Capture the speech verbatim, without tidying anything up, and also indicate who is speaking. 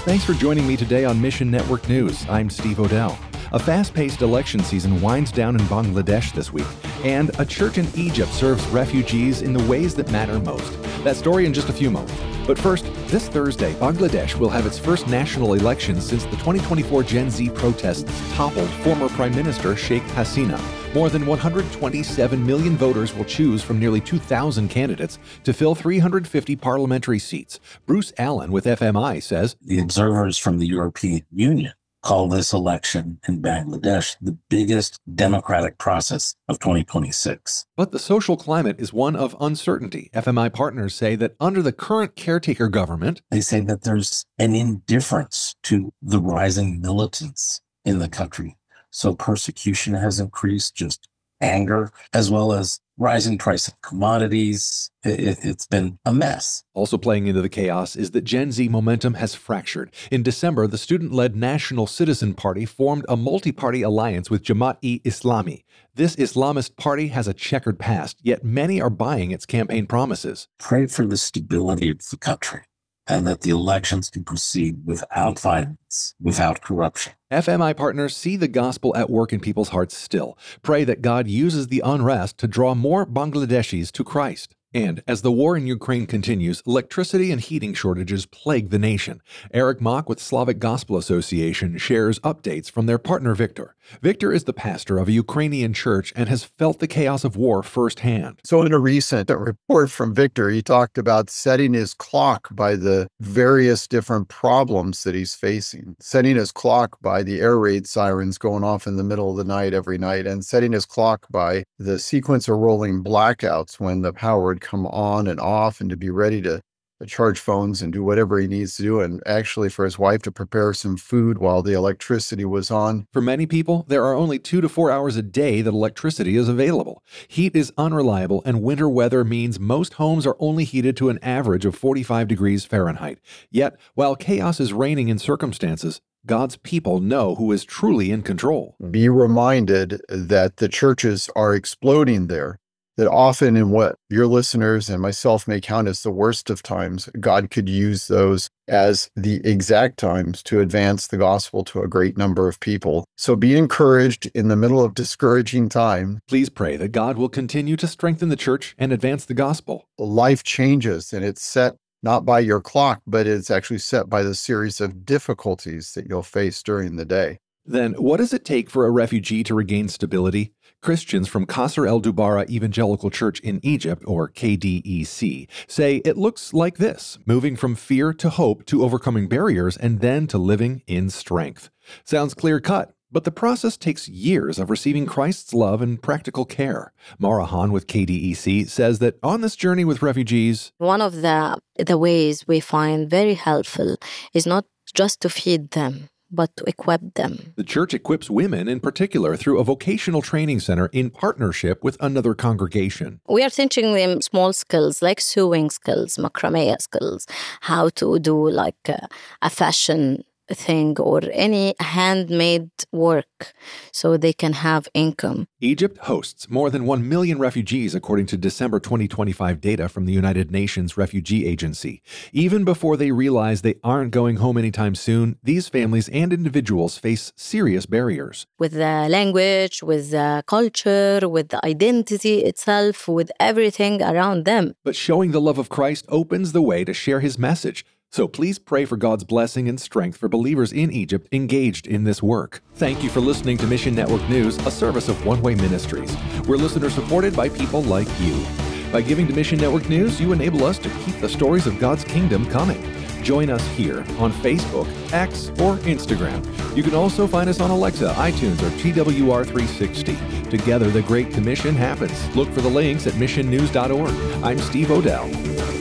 Speaker 1: Thanks for joining me today on Mission Network News. I'm Steve Odell. A fast-paced election season winds down in Bangladesh this week, and a church in Egypt serves refugees in the ways that matter most. That story in just a few moments. But first, this Thursday, Bangladesh will have its first national election since the twenty twenty-four Gen Z protests toppled former Prime Minister Sheikh Hasina. More than one hundred twenty-seven million voters will choose from nearly two thousand candidates to fill three hundred fifty parliamentary seats. Bruce Allen with F M I says,
Speaker 2: "The observers from the European Union call this election in Bangladesh the biggest democratic process of twenty twenty-six.
Speaker 1: But the social climate is one of uncertainty. F M I partners say that under the current caretaker government,
Speaker 2: they say that there's an indifference to the rising militants in the country. So persecution has increased, just anger, as well as rising price of commodities. It, it's been a mess.
Speaker 1: Also playing into the chaos is that Gen Z momentum has fractured. In December, the student-led National Citizen Party formed a multi-party alliance with Jamaat-e-Islami. This Islamist party has a checkered past, yet many are buying its campaign promises.
Speaker 2: Pray for the stability of the country, and that the elections can proceed without violence, without corruption.
Speaker 1: F M I partners see the gospel at work in people's hearts still. Pray that God uses the unrest to draw more Bangladeshis to Christ. And as the war in Ukraine continues, electricity and heating shortages plague the nation. Eric Mock with Slavic Gospel Association shares updates from their partner Victor. Victor is the pastor of a Ukrainian church and has felt the chaos of war firsthand.
Speaker 3: So in a recent report from Victor, he talked about setting his clock by the various different problems that he's facing, setting his clock by the air raid sirens going off in the middle of the night every night, and setting his clock by the sequence of rolling blackouts when the power would come on and off, and to be ready to charge phones and do whatever he needs to do, and actually for his wife to prepare some food while the electricity was on.
Speaker 1: For many people, there are only two to four hours a day that electricity is available. Heat is unreliable, and winter weather means most homes are only heated to an average of forty-five degrees Fahrenheit. Yet, while chaos is reigning in circumstances, God's people know who is truly in control.
Speaker 3: Be reminded that the churches are exploding there. That often in what your listeners and myself may count as the worst of times, God could use those as the exact times to advance the gospel to a great number of people. So be encouraged in the middle of discouraging time.
Speaker 1: Please pray that God will continue to strengthen the church and advance the gospel.
Speaker 3: Life changes, and it's set not by your clock, but it's actually set by the series of difficulties that you'll face during the day.
Speaker 1: Then what does it take for a refugee to regain stability? Christians from Qasr el-Dubara Evangelical Church in Egypt, or K D E C, say it looks like this, moving from fear to hope to overcoming barriers and then to living in strength. Sounds clear-cut, but the process takes years of receiving Christ's love and practical care. Mara Han with K D E C says that on this journey with refugees,
Speaker 4: one of the, the ways we find very helpful is not just to feed them, but to equip them.
Speaker 1: The church equips women in particular through a vocational training center in partnership with another congregation.
Speaker 4: We are teaching them small skills like sewing skills, macrame skills, how to do like a, a fashion thing or any handmade work so they can have income.
Speaker 1: Egypt hosts more than one million refugees according to December twenty twenty-five data from the United Nations Refugee Agency. Even before they realize they aren't going home anytime soon, these families and individuals face serious barriers.
Speaker 4: With the language, with the culture, with the identity itself, with everything around them.
Speaker 1: But showing the love of Christ opens the way to share his message. So please pray for God's blessing and strength for believers in Egypt engaged in this work. Thank you for listening to Mission Network News, a service of One Way Ministries. We're listener supported by people like you. By giving to Mission Network News, you enable us to keep the stories of God's kingdom coming. Join us here on Facebook, X, or Instagram. You can also find us on Alexa, iTunes, or T W R three sixty. Together, the Great Commission happens. Look for the links at mission news dot org. I'm Steve Odell.